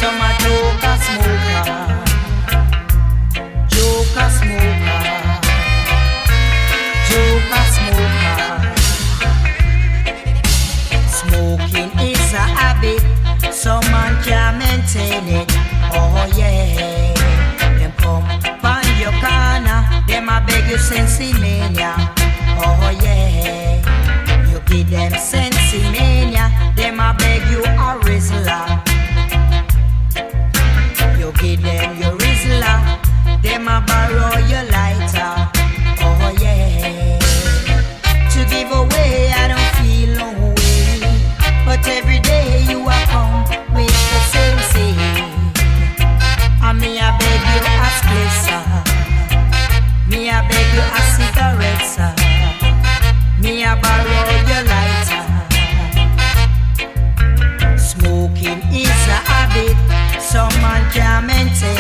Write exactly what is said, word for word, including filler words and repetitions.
Some a joker smoker, joker smoker, joker smoker. Smoking is a habit, some man can't maintain it. Oh yeah, them come find your corner, them a beg you sensimania. Oh yeah, you give them sensimania, them a beg you a Rizla. You give them your Rizla, them a borrow your lighter. Oh yeah, to give away I don't feel no way, but every day you are come with the same thing. And me I beg you a split, sir. Me I beg you a cigarette, sir. Me I borrow your lighter. Smoking is a habit, some man can't maintain